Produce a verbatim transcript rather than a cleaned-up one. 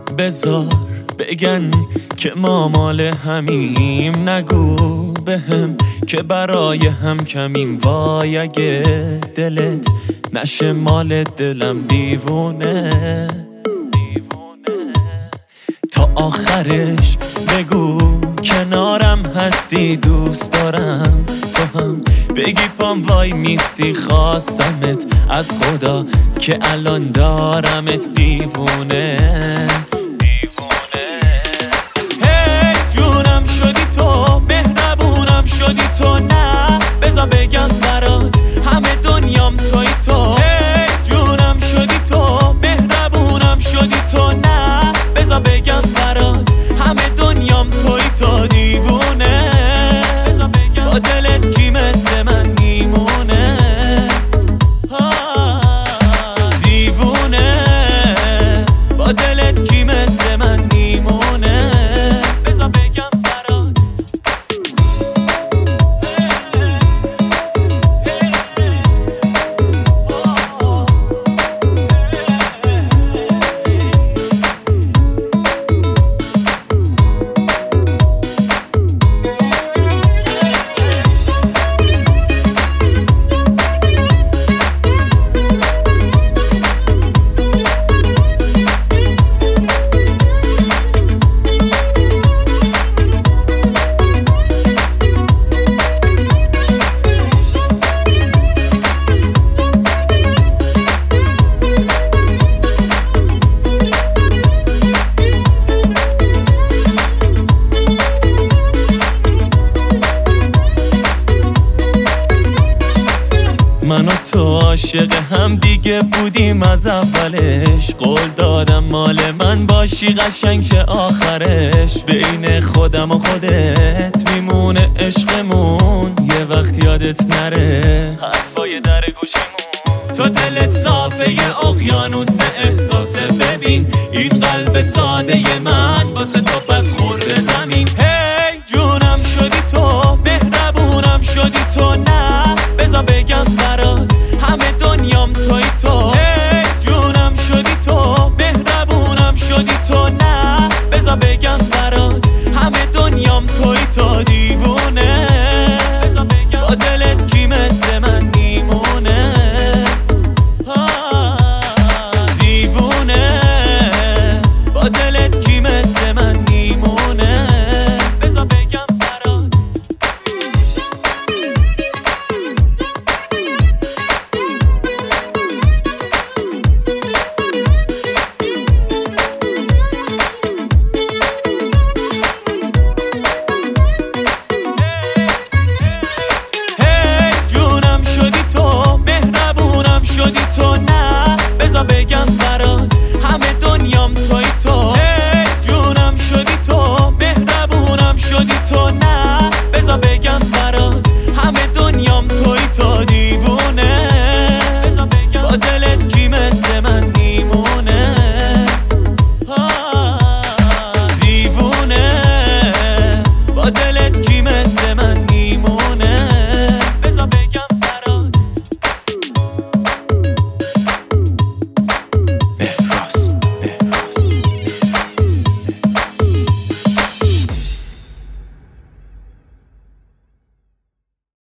بذار بگن که ما مال همیم، نگو بهم که برای هم کمیم. وای اگه دلت نشه مال دلم دیوونه، تا آخرش بگو کنارم هستی، دوست دارم تو هم بگی پام وای میستی. خواستمت از خدا که الان دارمت دیوونه. هی جونم شدی تو، مهربونم شدی تو، نه بذار بگم برات همه دنیام توی تو. هی جونم شدی تو، مهربونم شدی تو، نه بذار بگم برات همه دنیام توی تو. دیوونه با دلت کی مثل من میمونه، دیوونه با دلت کی مثل من میمونه. بذار بگم برات من و تو عاشق هم دیگه بودیم از اولش، قول دادم مال من باشی قشنگ چه آخرش. بین خودم و خودت میمونه عشقمون، یه وقت یادت نره حرفای در گوشمون. تو دلت صافه یه اقیانوس احساسه، ببین این قلب ساده من واسه